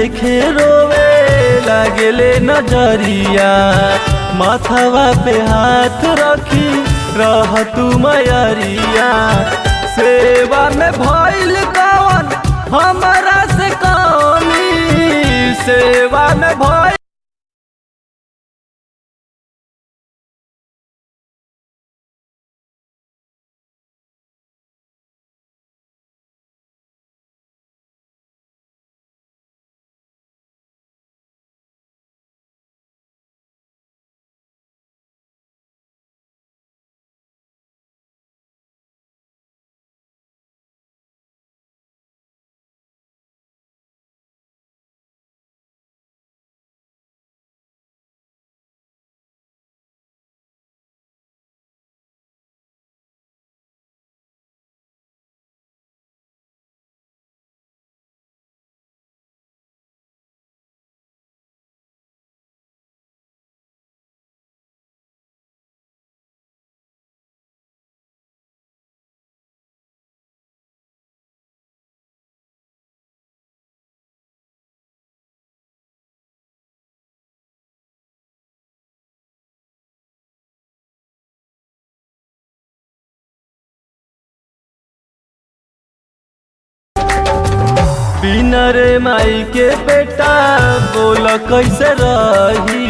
देखे रोवे लागेले नजरिया, माथवा पे हाथ रखी रह तू मयरिया। सेवा में भइल कौन हमरा से कमी, सेवा में भइल बिना रे माई के बेटा बोल कैसे रही।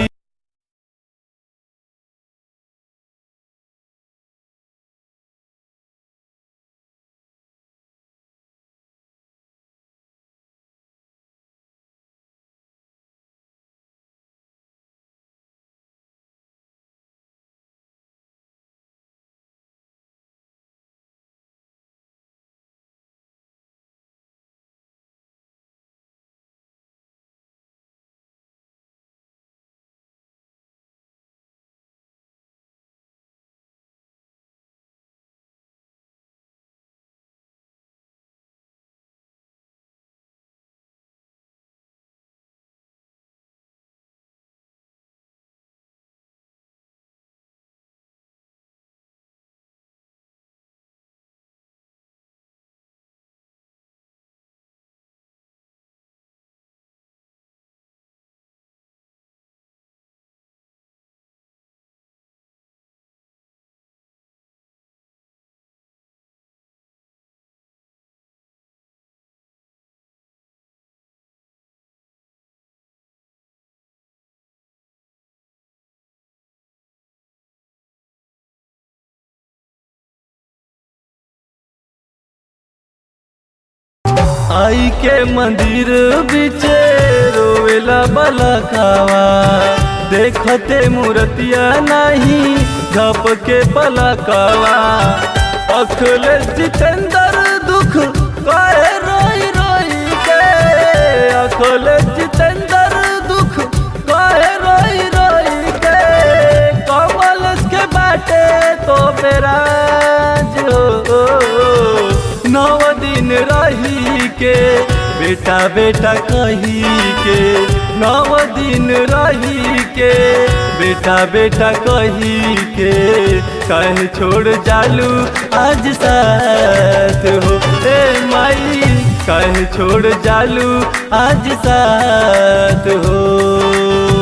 आई के मंदिर बिचे रोवेला बलकावा, देखते मूर्तिया नहीं धप के पलकावा। अखिलेश जितेंद्र दुख कहे रोई रोई के, अखिलेश जितेंद्र दुख कहे रोई रोई के। कमल के बाटे तो मेरा जो 9 दिन रही के बेटा बेटा कही के, 9 दिन रही के बेटा बेटा कही के। कहे छोड़ जालू आज साथ हो ए माई, कहे छोड़ जालू आज साथ हो।